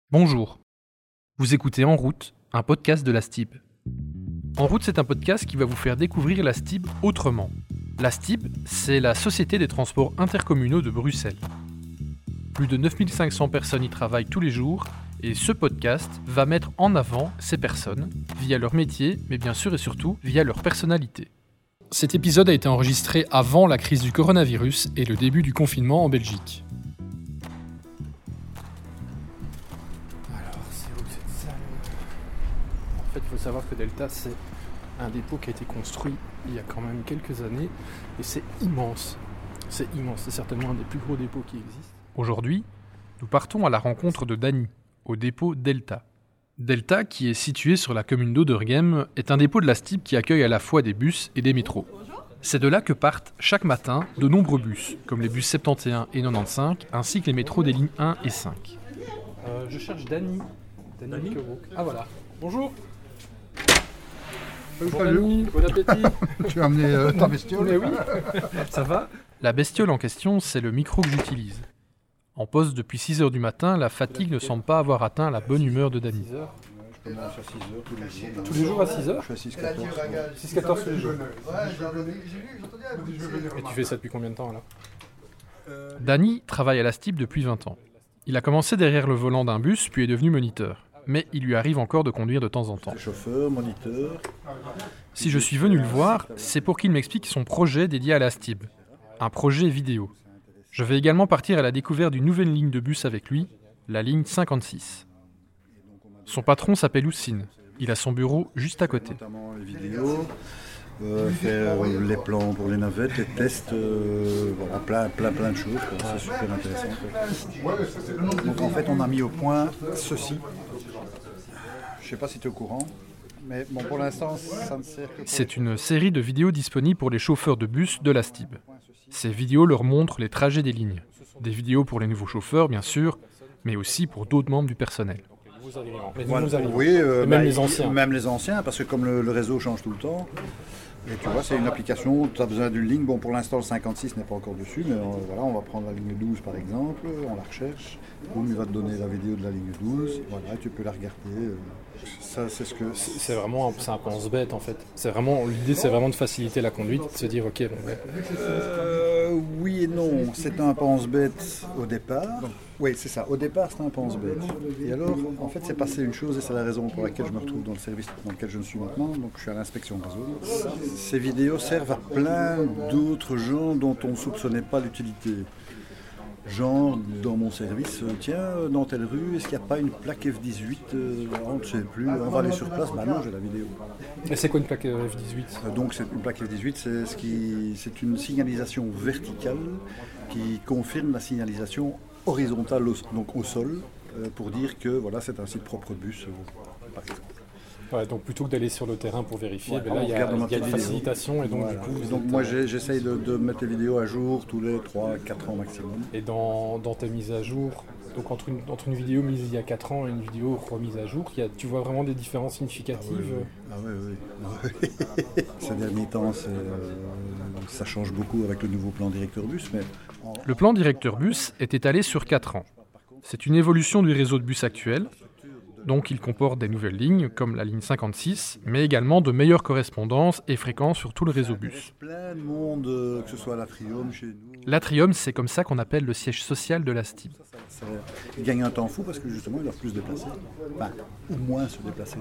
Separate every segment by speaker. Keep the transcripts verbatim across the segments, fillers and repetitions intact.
Speaker 1: Bonjour, vous écoutez En route, un podcast de la S T I B. En route, c'est un podcast qui va vous faire découvrir la S T I B autrement. La S T I B, c'est la Société des transports intercommunaux de Bruxelles. Plus de neuf mille cinq cents personnes y travaillent tous les jours et ce podcast va mettre en avant ces personnes via leur métier, mais bien sûr et surtout via leur personnalité. Cet épisode a été enregistré avant la crise du coronavirus et le début du confinement en Belgique. En fait, il faut savoir que Delta, c'est un dépôt qui a été construit il y a quand même quelques années et c'est immense. C'est immense, c'est certainement un des plus gros dépôts qui existent. Aujourd'hui, nous partons à la rencontre de Dany, au dépôt Delta. Delta, qui est situé sur la commune d'Oderghem, est un dépôt de la S T I B qui accueille à la fois des bus et des métros. C'est de là que partent chaque matin de nombreux bus, comme les bus soixante et onze et quatre-vingt-quinze, ainsi que les métros des lignes un et cinq. Euh, je cherche Dany. Dany, Dany Ah voilà. Bonjour. Bonjour Dany, bon appétit.
Speaker 2: Tu as amené euh, ta bestiole?
Speaker 1: Mais oui. Ça va? La bestiole en question, c'est le micro que j'utilise. En poste depuis six heures du matin, la fatigue ne semble pas avoir atteint la bonne humeur de Dany.
Speaker 2: Je commence à six heures tous les jours.
Speaker 1: Tous les jours à six heures?
Speaker 2: Je fais six quatorze.
Speaker 1: six quatorze tous les jours. Et tu fais ça depuis combien de temps alors? Dany travaille à la S T I B depuis vingt ans. Il a commencé derrière le volant d'un bus, puis est devenu moniteur. Mais il lui arrive encore de conduire de temps en temps.
Speaker 2: Chauffeur, moniteur.
Speaker 1: Si je suis venu le voir, c'est pour qu'il m'explique son projet dédié à la S T I B. Un projet vidéo. Je vais également partir à la découverte d'une nouvelle ligne de bus avec lui, la ligne cinquante-six. Son patron s'appelle Houssine. Il a son bureau juste à côté.
Speaker 2: Notamment les vidéos, euh, faire euh, les plans pour les navettes, les tests, euh, voilà, plein, plein, plein de choses. Quoi. C'est super intéressant. Quoi. Donc en fait, on a mis au point ceci. Je ne sais pas si tu es au courant, mais bon, pour l'instant, ça ne sert que pour...
Speaker 1: C'est une série de vidéos disponibles pour les chauffeurs de bus de la S T I B. Ces vidéos leur montrent les trajets des lignes. Des vidéos pour les nouveaux chauffeurs, bien sûr, mais aussi pour d'autres membres du personnel.
Speaker 2: Voilà. Oui, euh, même bah, les anciens. Même les anciens, parce que comme le, le réseau change tout le temps, et tu vois, c'est une application, tu as besoin d'une ligne. Bon, pour l'instant, le cinquante-six n'est pas encore dessus, mais euh, voilà, on va prendre la ligne douze par exemple, on la recherche, boum, il va te donner la vidéo de la ligne douze, voilà, tu peux la regarder. Euh, ça, c'est ce que...
Speaker 1: C'est, c'est vraiment un, c'est un pense-bête en fait. C'est vraiment, l'idée, c'est vraiment de faciliter la conduite, de se dire, ok, bon, ouais.
Speaker 2: Euh, oui et non, c'est un pense-bête au départ. Oui, c'est ça. Au départ, c'est un pense-bête. Et alors, en fait, c'est passé une chose, et c'est la raison pour laquelle je me retrouve dans le service dans lequel je suis maintenant. Donc, je suis à l'inspection réseau. Ces vidéos servent à plein d'autres gens dont on ne soupçonnait pas l'utilité. Genre, dans mon service, euh, tiens, dans telle rue, est-ce qu'il n'y a pas une plaque F dix-huit euh, On ne sait plus, on va aller sur place. Bah non, j'ai la vidéo.
Speaker 1: Et c'est quoi une plaque F dix-huit?
Speaker 2: euh, Donc, c'est, une plaque F dix-huit, c'est, ce qui, c'est une signalisation verticale qui confirme la signalisation horizontale, au, donc au sol, euh, pour dire que voilà, c'est un site propre bus, euh, par exemple.
Speaker 1: Ouais, donc plutôt que d'aller sur le terrain pour vérifier,
Speaker 2: ouais,
Speaker 1: ben là il y a, y a une facilitation et donc
Speaker 2: voilà.
Speaker 1: du coup...
Speaker 2: Et donc êtes... moi j'ai, j'essaye de, de mettre les vidéos à jour tous les trois à quatre ans maximum.
Speaker 1: Et dans, dans tes mises à jour, donc entre une, entre une vidéo mise il y a quatre ans et une vidéo remise à jour, y a, tu vois vraiment des différences significatives?
Speaker 2: Ah oui, oui. Ah oui, oui. Ces derniers temps, c'est, euh, ça change beaucoup avec le nouveau plan directeur bus. Mais en...
Speaker 1: Le plan directeur bus est étalé sur quatre ans. C'est une évolution du réseau de bus actuel. Donc il comporte des nouvelles lignes, comme la ligne cinquante-six, mais également de meilleures correspondances et fréquences sur tout le réseau bus.
Speaker 2: Plein de monde, que ce soit à l'Atrium chez nous.
Speaker 1: L'Atrium, c'est comme ça qu'on appelle le siège social de la S T I B.
Speaker 2: Ça, ça, ils gagnent un temps fou parce que justement, ils doivent plus se déplacer. Enfin, ou moins se déplacer.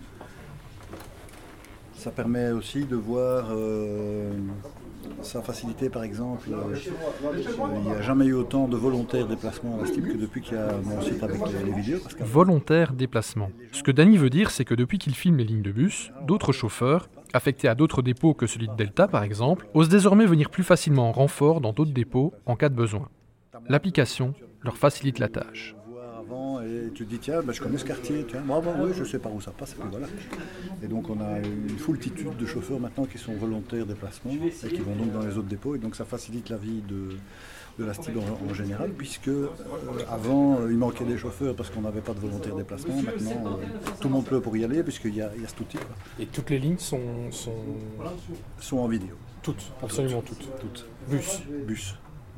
Speaker 2: Ça permet aussi de voir... Euh, ça a facilité, par exemple, euh, il n'y a jamais eu autant de volontaires déplacements à la S T I B que depuis qu'il y a mon site avec les, les vidéos. Parce
Speaker 1: volontaires déplacements. Ce que Dany veut dire, c'est que depuis qu'il filme les lignes de bus, d'autres chauffeurs, affectés à d'autres dépôts que celui de Delta par exemple, osent désormais venir plus facilement en renfort dans d'autres dépôts en cas de besoin. L'application leur facilite la tâche.
Speaker 2: Et tu te dis, tiens, ben, je connais ce quartier, tiens, bon, bon, oui, je sais par où ça passe, et puis voilà. Et donc on a une foultitude de chauffeurs maintenant qui sont volontaires déplacement et qui vont donc dans les autres dépôts, et donc ça facilite la vie de, de la S T I B en, en général, puisque euh, avant euh, il manquait des chauffeurs parce qu'on n'avait pas de volontaires déplacement, maintenant euh, tout le monde pleut pour y aller, puisqu'il y a, il y a ce outil.
Speaker 1: Et toutes les lignes sont, sont...
Speaker 2: sont en vidéo.
Speaker 1: Toutes, absolument toutes.
Speaker 2: Toutes.
Speaker 1: Bus.
Speaker 2: Bus.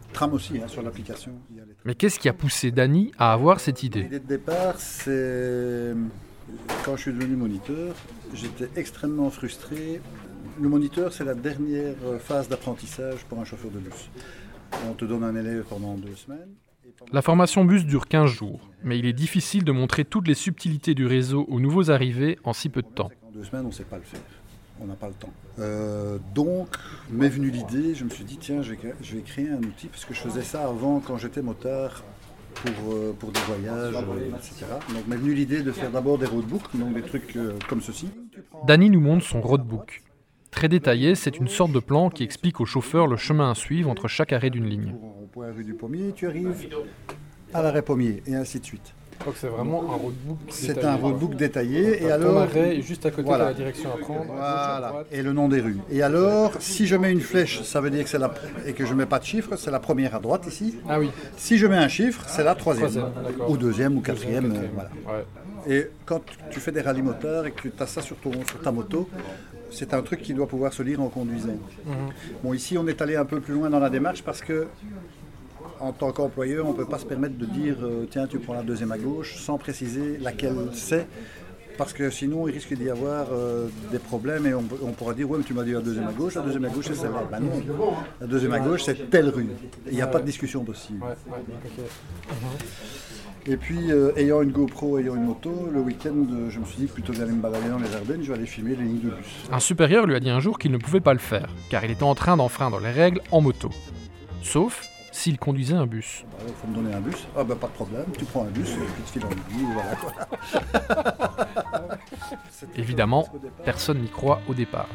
Speaker 2: Tram aussi, hein, sur l'application. Il y a les trams.
Speaker 1: Mais qu'est-ce qui a poussé Dany à avoir cette idée ?
Speaker 2: L'idée de départ, c'est quand je suis devenu moniteur, j'étais extrêmement frustré. Le moniteur, c'est la dernière phase d'apprentissage pour un chauffeur de bus. On te donne un élève pendant deux semaines.
Speaker 1: La formation bus dure quinze jours, mais il est difficile de montrer toutes les subtilités du réseau aux nouveaux arrivés en si peu de temps.
Speaker 2: En deux semaines, on ne sait pas le faire. On n'a pas le temps. Euh, donc, m'est venue l'idée, je me suis dit, tiens, je vais, je vais créer un outil, parce que je faisais ça avant quand j'étais motard pour, euh, pour des voyages, euh, et cetera. Donc, m'est venue l'idée de faire d'abord des roadbooks, donc des trucs euh, comme ceci.
Speaker 1: Dany nous montre son roadbook. Très détaillé, c'est une sorte de plan qui explique au chauffeur le chemin à suivre entre chaque arrêt d'une ligne.
Speaker 2: Au point rue du Pommier, tu arrives à l'arrêt Pommier, et ainsi de suite.
Speaker 1: Donc c'est vraiment un roadbook
Speaker 2: C'est
Speaker 1: détaillé.
Speaker 2: un roadbook détaillé. Et
Speaker 1: Ton
Speaker 2: alors,
Speaker 1: arrêt est juste à côté
Speaker 2: voilà.
Speaker 1: de la direction à prendre.
Speaker 2: Voilà. Et le nom des rues. Et alors, si je mets une flèche, ça veut dire que c'est la et que je mets pas de chiffre, c'est la première à droite ici.
Speaker 1: Ah oui.
Speaker 2: Si je mets un chiffre, c'est la troisième,
Speaker 1: Troisième, d'accord.
Speaker 2: ou deuxième ou
Speaker 1: Deuxième,
Speaker 2: quatrième.
Speaker 1: quatrième.
Speaker 2: euh, voilà.
Speaker 1: Ouais.
Speaker 2: Et quand tu fais des rallyes motards et que tu as ça sur, ton, sur ta moto, c'est un truc qui doit pouvoir se lire en conduisant.
Speaker 1: Mhm.
Speaker 2: Bon, ici, on est allé un peu plus loin dans la démarche parce que en tant qu'employeur, on ne peut pas se permettre de dire euh, tiens, tu prends la deuxième à gauche sans préciser laquelle c'est. Parce que sinon, il risque d'y avoir euh, des problèmes et on, on pourra dire ouais, mais tu m'as dit la deuxième à gauche, la deuxième à gauche c'est celle-là. Ben non, la deuxième à gauche c'est telle rue. Il n'y a pas de discussion possible.
Speaker 1: Ouais, ouais, ok.
Speaker 2: Et puis, euh, ayant une GoPro, ayant une moto, le week-end, euh, je me suis dit que plutôt que d'aller me balader dans les Ardennes, je vais aller filmer les lignes de bus.
Speaker 1: Un supérieur lui a dit un jour qu'il ne pouvait pas le faire, car il était en train d'enfreindre les règles en moto. Sauf s'il conduisait un bus.
Speaker 2: Il faut me donner un bus. Ah ben pas de problème, tu prends un bus et puis tu files en aiguille, voilà quoi.
Speaker 1: Évidemment, personne n'y croit au départ.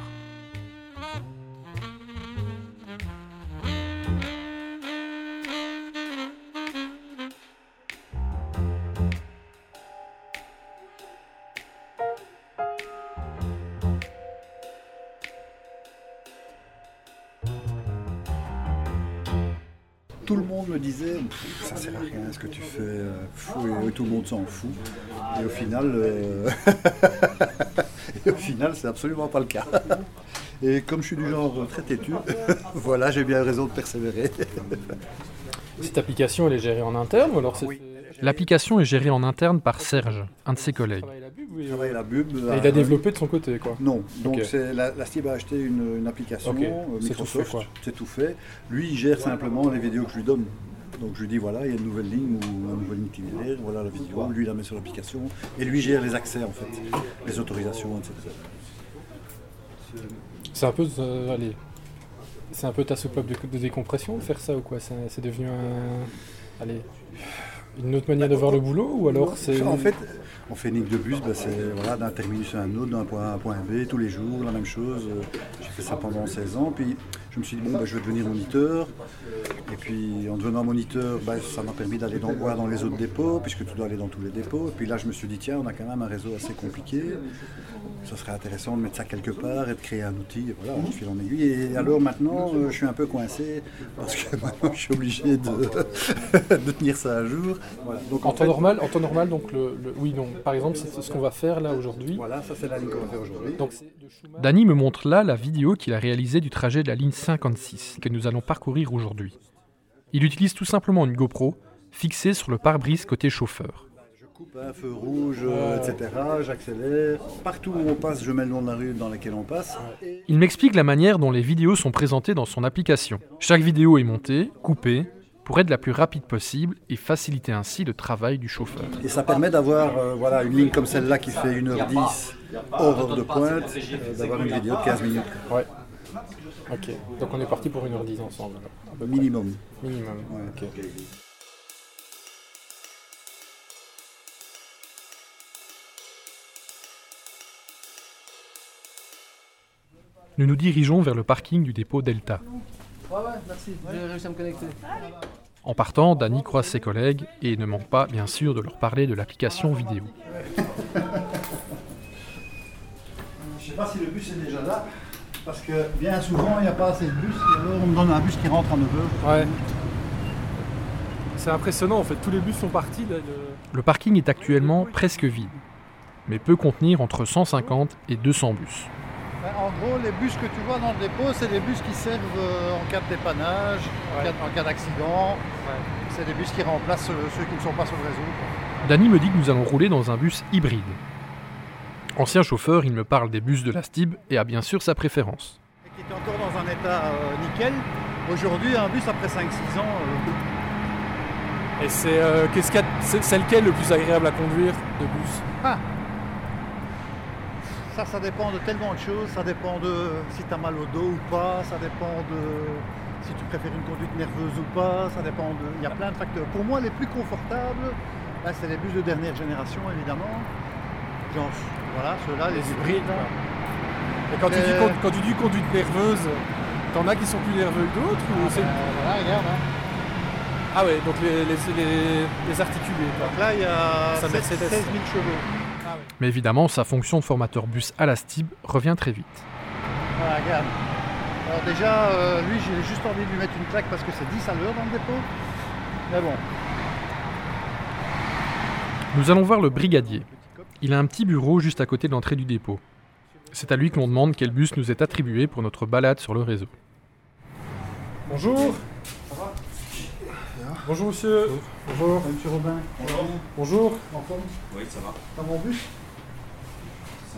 Speaker 2: Tout le monde me disait, ça sert à rien ce que tu fais, euh, fou, et, et tout le monde s'en fout. Et au final, euh... et au final, c'est absolument pas le cas. Et comme je suis du genre très têtu, voilà, j'ai bien raison de persévérer.
Speaker 1: Cette application, elle est gérée en interne ou alors c'est...
Speaker 2: Oui.
Speaker 1: L'application est gérée en interne par Serge, un de ses collègues.
Speaker 2: Je travaille la bub.
Speaker 1: Et il a développé de son côté, quoi.
Speaker 2: Non, donc
Speaker 1: Ok.
Speaker 2: c'est la, la Steve a acheté une, une application,
Speaker 1: Ok.
Speaker 2: euh,
Speaker 1: C'est
Speaker 2: Microsoft,
Speaker 1: tout fait, quoi.
Speaker 2: c'est tout fait. Lui, il gère simplement les vidéos que je lui donne. Donc je lui dis voilà, il y a une nouvelle ligne ou une nouvelle ligne qui vient, voilà la vidéo, lui il la met sur l'application et lui gère les accès en fait, les autorisations, et cetera.
Speaker 1: C'est un peu... euh, allez... C'est un peu ta soupape de, de décompression de faire ça ou quoi? C'est, c'est devenu un... Allez... Une autre manière de voir le boulot ou alors c'est...
Speaker 2: En fait, on fait une ligne de bus, ben c'est voilà, d'un terminus à un autre, d'un point A à un point B, tous les jours, la même chose. J'ai fait ça pendant seize ans, puis je me suis dit, bon, ben, je vais devenir moniteur. Et puis en devenant moniteur, ben, ça m'a permis d'aller dans, voir dans les autres dépôts, puisque tu dois aller dans tous les dépôts. Et puis là, je me suis dit, tiens, on a quand même un réseau assez compliqué. Ça serait intéressant de mettre ça quelque part et de créer un outil, et voilà, je file en aiguille. Et alors maintenant, euh, je suis un peu coincé, parce que maintenant, je suis obligé de, de tenir ça à jour. Voilà. Donc,
Speaker 1: En,
Speaker 2: en
Speaker 1: temps
Speaker 2: fait,
Speaker 1: normal, en temps normal, donc le, le- oui, donc par exemple, c'est ce qu'on va faire là aujourd'hui.
Speaker 2: voilà, ça c'est la ligne qu'on va faire aujourd'hui.
Speaker 1: Donc c'est de Schumann. Dany me montre là la vidéo qu'il a réalisée du trajet de la ligne cinquante-six que nous allons parcourir aujourd'hui. Il utilise tout simplement une GoPro fixée sur le pare-brise côté chauffeur.
Speaker 2: Je coupe un feu rouge, euh, et cetera. J'accélère. Partout où on passe, je mets le nom de la rue dans laquelle on passe. Et
Speaker 1: Il m'explique la manière dont les vidéos sont présentées dans son application. Chaque vidéo est montée, coupée, pour être la plus rapide possible et faciliter ainsi le travail du chauffeur.
Speaker 2: Et ça permet d'avoir euh, voilà, une ligne comme celle-là qui fait une heure dix hors heure de pointe, euh, d'avoir une vidéo de quinze minutes
Speaker 1: Ouais. Ok. Donc on est parti pour une heure dix ensemble. à peu près.
Speaker 2: minimum.
Speaker 1: Minimum.
Speaker 2: Ouais.
Speaker 1: Ok. Nous nous dirigeons vers le parking du dépôt Delta.
Speaker 3: Ouais, ouais, merci, j'ai réussi à me connecter.
Speaker 1: En partant, Dany croise ses collègues et ne manque pas, bien sûr, de leur parler de l'application vidéo.
Speaker 2: Je ne sais pas si le bus est déjà là, parce que bien souvent, il n'y a pas assez de bus, et alors on me donne un bus qui rentre à neuf heures.
Speaker 1: Ouais. C'est impressionnant, en fait, tous les bus sont partis. Là, le... le parking est actuellement presque vide, mais peut contenir entre cent cinquante et deux cents bus.
Speaker 2: Ben, en gros, les bus que tu vois dans le dépôt, c'est des bus qui servent euh, en cas de dépannage,
Speaker 1: Ouais.
Speaker 2: en cas- en cas d'accident.
Speaker 1: Ouais.
Speaker 2: C'est des bus qui remplacent euh, ceux qui ne sont pas sur le réseau, quoi.
Speaker 1: Dany me dit que nous allons rouler dans un bus hybride. Ancien chauffeur, il me parle des bus de la Stib et a bien sûr sa préférence.
Speaker 2: Et qui était encore dans un état euh, nickel. Aujourd'hui, un bus après cinq six ans, euh,
Speaker 4: Et c'est, euh, qu'est-ce qu'il y a- c'est, c'est lequel le plus agréable à conduire de bus?
Speaker 2: ah, ça, ça dépend de tellement de choses. Ça dépend de si tu as mal au dos ou pas. Ça dépend de si tu préfères une conduite nerveuse ou pas. Ça dépend de... Il y a plein de facteurs. Pour moi, les plus confortables, là, c'est les bus de dernière génération, évidemment. Genre, voilà, ceux-là, les,
Speaker 4: Les hybrides,
Speaker 2: là.
Speaker 4: Et quand, tu
Speaker 2: Euh,
Speaker 4: dis, con- quand tu dis conduite nerveuse, t'en as qui sont plus nerveux que d'autres ou
Speaker 2: Ah,
Speaker 4: c'est...
Speaker 2: ben, voilà, regarde. hein.
Speaker 4: Ah ouais, donc les, les, les, les articulés, quoi.
Speaker 2: Donc là, il y a
Speaker 4: Ça,
Speaker 2: seize
Speaker 4: Mercedes.
Speaker 2: mille chevaux.
Speaker 1: Mais évidemment, sa fonction de formateur bus à la Stib revient très vite.
Speaker 2: Voilà, regarde. Alors déjà, euh, lui, j'ai juste envie de lui mettre une claque parce que c'est dix à l'heure dans le dépôt. Mais bon.
Speaker 1: Nous allons voir le brigadier. Il a un petit bureau juste à côté de l'entrée du dépôt. C'est à lui que l'on demande quel bus nous est attribué pour notre balade sur le réseau.
Speaker 4: Bonjour. Bonjour monsieur. Bonjour.
Speaker 2: Monsieur Robin. Bonjour.
Speaker 4: Bonjour.
Speaker 2: En forme.
Speaker 5: Oui, ça va.
Speaker 2: Dans mon bus.
Speaker 5: Ça.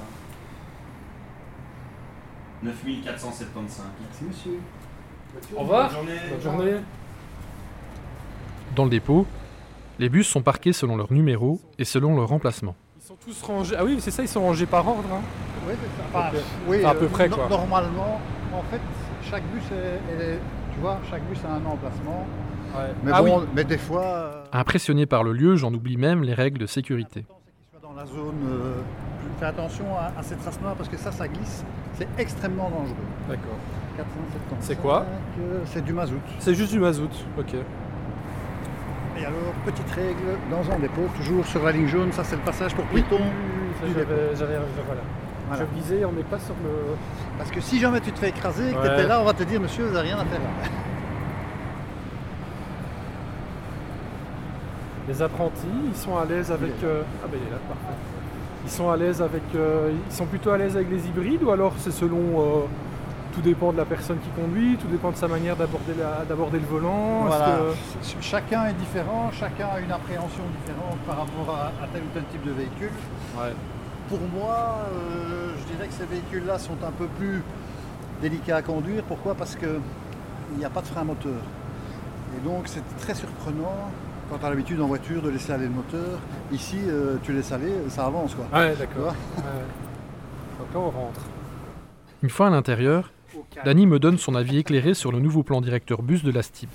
Speaker 5: neuf mille quatre cent soixante-quinze.
Speaker 2: Merci monsieur.
Speaker 4: Au revoir.
Speaker 5: Bonne journée.
Speaker 4: Bonne journée.
Speaker 1: Dans le dépôt, les bus sont parqués selon leur numéro et selon leur emplacement.
Speaker 4: Ils sont tous rangés. Ah oui, c'est ça, ils sont rangés par ordre. Hein.
Speaker 2: Oui, c'est ça. Enfin,
Speaker 4: Ok.
Speaker 2: oui,
Speaker 4: Enfin, à peu
Speaker 2: euh,
Speaker 4: près,
Speaker 2: no-
Speaker 4: quoi.
Speaker 2: Normalement, en fait, chaque bus est, est- tu vois, chaque bus a un emplacement.
Speaker 4: Ouais.
Speaker 2: Mais
Speaker 4: ah
Speaker 2: bon,
Speaker 4: oui.
Speaker 2: mais des fois. euh,
Speaker 1: Impressionné par le lieu, j'en oublie même les règles de sécurité.
Speaker 2: l'important, c'est qu'il soit dans la zone. euh, plus- fais attention à, à cette trace noire parce que ça, ça glisse. C'est extrêmement dangereux.
Speaker 4: D'accord.
Speaker 2: quatre cent soixante-quinze,
Speaker 4: C'est quoi
Speaker 2: euh, C'est du mazout.
Speaker 4: C'est juste du mazout. Ok.
Speaker 2: Et alors, petite règle, dans un dépôt, toujours sur la ligne jaune, ça c'est le passage pour piétons.
Speaker 4: Ça,
Speaker 2: du
Speaker 4: j'avais,
Speaker 2: dépôt.
Speaker 4: j'avais, voilà.
Speaker 2: Voilà.
Speaker 4: Je disais, on n'est pas sur le.
Speaker 2: Parce que si jamais tu te fais écraser et que
Speaker 4: Ouais.
Speaker 2: tu étais là, on va te dire, monsieur, vous n'avez rien à faire là.
Speaker 4: Les apprentis, ils sont à l'aise avec. euh, Ah ben il est là, parfait. Ils sont à l'aise avec. euh, Ils sont plutôt à l'aise avec les hybrides ou alors c'est selon. euh, Tout dépend de la personne qui conduit, tout dépend de sa manière d'aborder, la- d'aborder le volant. Est-ce
Speaker 2: Voilà.
Speaker 4: que-
Speaker 2: Ch- Chacun est différent, chacun a une appréhension différente par rapport à, à tel ou tel type de véhicule.
Speaker 4: Ouais.
Speaker 2: Pour moi, euh, je dirais que ces véhicules-là sont un peu plus délicats à conduire. Pourquoi? Parce qu'il n'y a pas de frein moteur. Et donc c'est très surprenant quand tu as l'habitude en voiture de laisser aller le moteur. Ici, euh, tu laisses aller, ça avance quoi.
Speaker 4: Ouais,
Speaker 2: Tu
Speaker 4: d'accord.
Speaker 2: vois.
Speaker 4: Ouais. Donc là, on rentre.
Speaker 1: Une fois à l'intérieur, Dany me donne son avis éclairé sur le nouveau plan directeur bus de la Stib.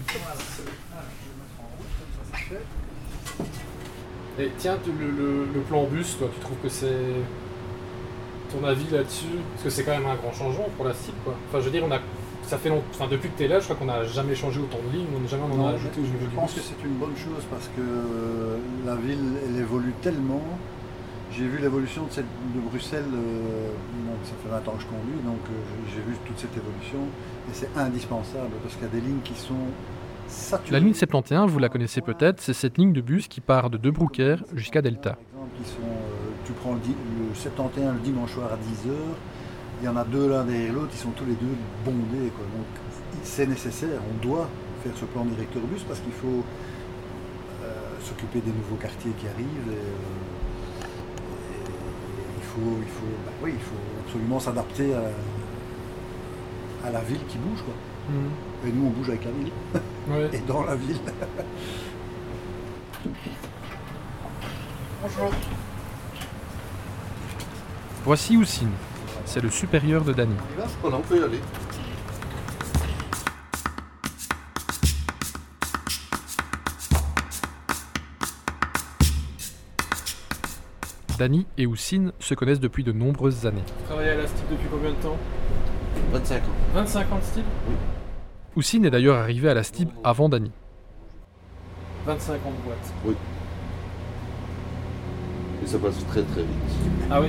Speaker 4: Et tiens, tu- le, le- le plan bus, toi, tu trouves que c'est. Ton avis là-dessus? Parce que c'est quand même un grand changement pour la cible, quoi. Enfin, je veux dire, on a. Ça fait longtemps. Enfin, depuis que tu es là, je crois qu'on n'a jamais changé autant de lignes, on n'a jamais on en
Speaker 2: Non,
Speaker 4: a ajouté au niveau
Speaker 2: je
Speaker 4: du
Speaker 2: pense que
Speaker 4: bus.
Speaker 2: c'est une bonne chose parce que euh, la ville elle évolue tellement. J'ai vu l'évolution de, cette- de Bruxelles, euh, donc ça fait vingt ans que je conduis, donc euh, j'ai vu toute cette évolution et c'est indispensable parce qu'il y a des lignes qui sont saturées.
Speaker 1: La ligne septante et un, vous la connaissez peut-être, c'est cette ligne de bus qui part de De Broekère jusqu'à Delta.
Speaker 2: Par exemple, qui sont, euh, tu prends le, di- le septante et un le dimanche soir à dix heures, il y en a deux l'un derrière l'autre, ils sont tous les deux bondés. Quoi. Donc c'est nécessaire, on doit faire ce plan directeur bus parce qu'il faut euh, s'occuper des nouveaux quartiers qui arrivent. Et, euh, et il faut, il faut, bah oui, il faut absolument s'adapter à, à la ville qui bouge. Quoi.
Speaker 4: Mhm.
Speaker 2: Et nous, on bouge avec la ville
Speaker 4: Ouais.
Speaker 2: et dans la ville. Bonjour.
Speaker 1: Voici Houssine, c'est le supérieur de Dany.
Speaker 2: Il va?
Speaker 6: Oh non, on peut y aller.
Speaker 1: Dany et Houssine se connaissent depuis de nombreuses années.
Speaker 4: Tu travailles à la Stib depuis combien de temps?
Speaker 6: vingt-cinq ans.
Speaker 4: vingt-cinq ans de Stib?
Speaker 1: Houssine est d'ailleurs arrivé à la Stib avant Dany.
Speaker 4: vingt-cinq ans de boîte.
Speaker 6: Et ça passe très très vite.
Speaker 4: Ah oui?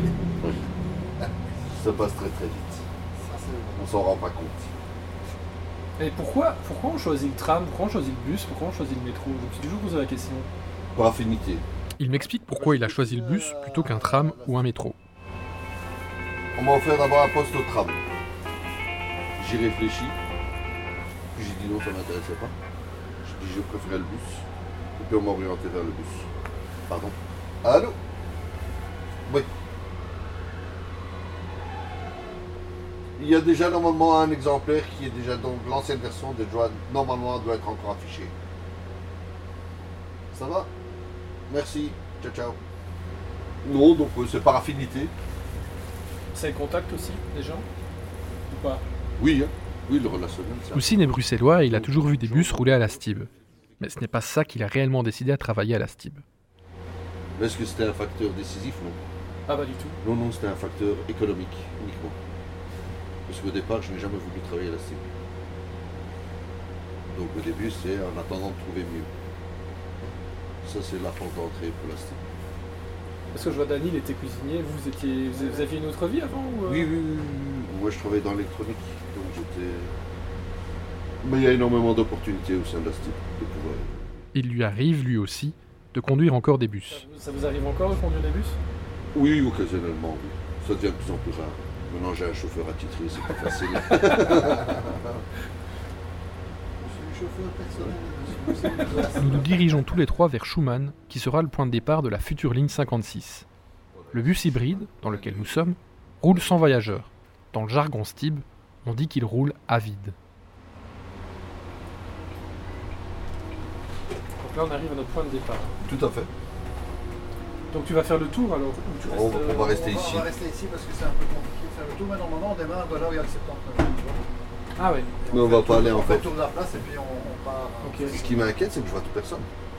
Speaker 6: Ça passe très très vite. On s'en rend pas compte.
Speaker 4: Et pourquoi, pourquoi on choisit le tram? Pourquoi on choisit le bus? Pourquoi on choisit le métro? Je me suis toujours posé la question.
Speaker 6: Par affinité.
Speaker 1: Il m'explique pourquoi il a choisi le bus plutôt qu'un tram ou un métro.
Speaker 6: On m'a offert d'abord un poste au tram. J'y réfléchis. Puis j'ai dit non, ça ne m'intéressait pas. J'ai dit je préférais le bus. Et puis on m'a orienté vers le bus. Pardon. Allô? Oui. Il y a déjà normalement un exemplaire qui est déjà donc l'ancienne version de doit, normalement doit être encore affichée. Ça va? Merci. Ciao ciao. Non, donc euh, c'est par affinité.
Speaker 4: C'est contact aussi, des gens ou pas?
Speaker 6: Oui, hein. Oui, le relationnel. Ça.
Speaker 1: Houssine est bruxellois et il a toujours vu des bus rouler à la Stib. Mais ce n'est pas ça qu'il a réellement décidé à travailler à la Stib.
Speaker 6: Est-ce que c'était un facteur décisif? Non.
Speaker 4: Ah, pas du tout.
Speaker 6: Non, non, c'était un facteur économique uniquement. Parce qu'au départ, je n'ai jamais voulu travailler à la Stib. Donc au début, c'est en attendant de trouver mieux. Ça, c'est la porte d'entrée pour la Stib.
Speaker 4: Parce que je vois Dany, il était cuisinier, vous, étiez, vous aviez une autre vie avant ou euh...
Speaker 6: Oui, oui, oui, oui. Moi, je travaillais dans l'électronique, donc j'étais... Mais il y a énormément d'opportunités au sein de la Stib de pouvoir...
Speaker 1: Il lui arrive, lui aussi, de conduire encore des bus.
Speaker 4: Ça vous, ça vous arrive encore de conduire des bus?
Speaker 6: Oui, occasionnellement, oui. Ça devient de plus en plus rare. Maintenant, j'ai un chauffeur attitré, c'est plus facile.
Speaker 1: Nous nous dirigeons tous les trois vers Schumann, qui sera le point de départ de la future ligne cinquante-six. Le bus hybride, dans lequel nous sommes, roule sans voyageurs. Dans le jargon Stib, on dit qu'il roule à vide.
Speaker 4: Donc là, on arrive à notre point de départ.
Speaker 6: Tout à fait.
Speaker 4: Donc tu vas faire le tour alors ou tu
Speaker 6: On,
Speaker 4: restes,
Speaker 6: on va rester
Speaker 2: on va,
Speaker 6: ici.
Speaker 2: On va rester ici parce que c'est un peu compliqué de faire le tour, mais normalement on démarre de là où il y a le septentrion.
Speaker 4: Ah ouais.
Speaker 6: Mais on va pas aller en fait.
Speaker 2: On tourne la place et puis on, on part.
Speaker 4: Ok.
Speaker 6: Ce qui m'inquiète, c'est que je vois toute personne.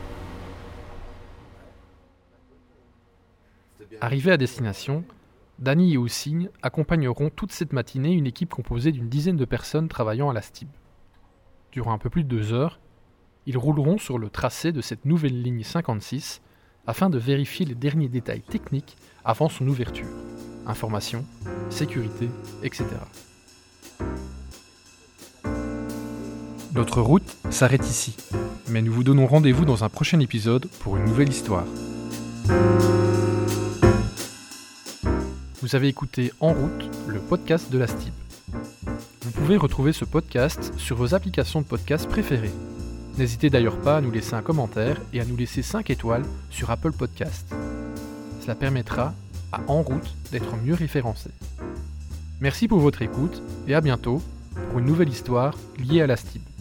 Speaker 1: Arrivés à destination, Dany et Houssine accompagneront toute cette matinée une équipe composée d'une dizaine de personnes travaillant à la Stib. Durant un peu plus de deux heures, ils rouleront sur le tracé de cette nouvelle ligne cinquante-six afin de vérifier les derniers détails techniques avant son ouverture. Information, sécurité, et cetera. Notre route s'arrête ici, mais nous vous donnons rendez-vous dans un prochain épisode pour une nouvelle histoire. Vous avez écouté En route, le podcast de la Stib. Vous pouvez retrouver ce podcast sur vos applications de podcast préférées. N'hésitez d'ailleurs pas à nous laisser un commentaire et à nous laisser cinq étoiles sur Apple Podcast. Cela permettra à En route d'être mieux référencé. Merci pour votre écoute et à bientôt pour une nouvelle histoire liée à la Stib.